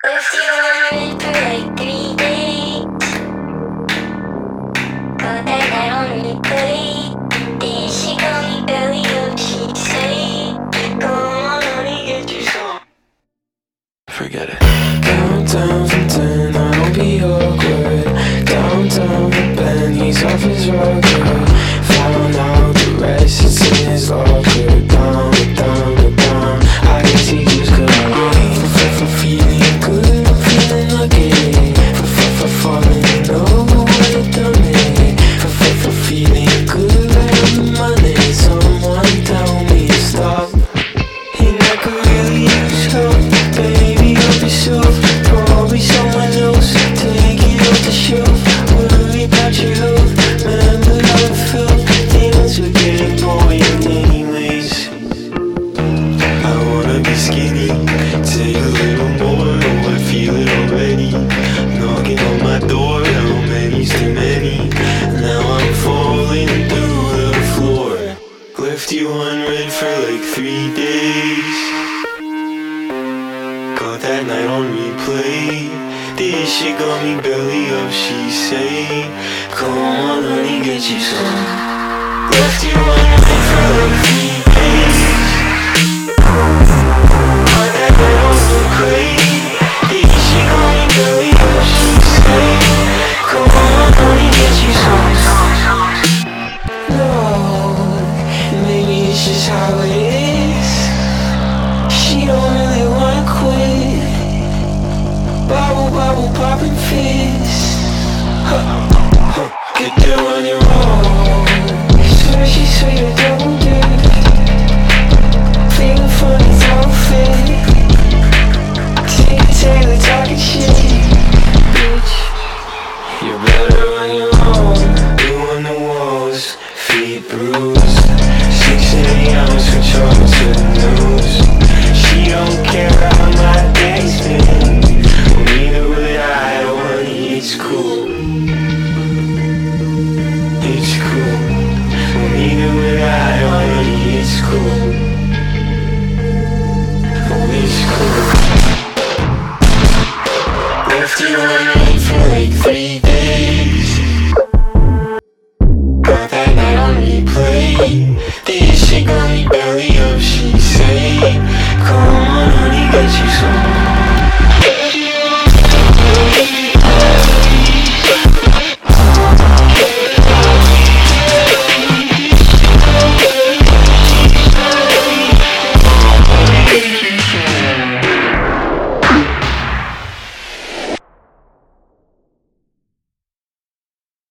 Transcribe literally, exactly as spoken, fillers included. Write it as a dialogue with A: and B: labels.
A: Left you on red for like three days. Got that night on replay. Then she got me belly up, she say, come on, honey, get your song.
B: Forget it. Downtown from ten, I don't be awkward. Downtown from Ben, he's off his rocker. Found out the rest, it's in his locker. Down, down, down, I can see who's good. For feeling good, I'm feeling lucky. For, for, for falling in love, what it done me. For, for, for feeling good, I have the money. Someone tell me to stop. And I could really use help, baby, help yourself. Probably someone else, take it off the shelf. Worry about your health, remember how it felt. Things are getting boring anyways. I wanna be skinny, take a little more. Oh, I feel it already, knocking on my door. How many's too many? Now I'm falling through the floor. Left you on red for like three days. Got that night on replay. This shit got me belly up, she say, come on, honey, get you some. Left you on red for like three days.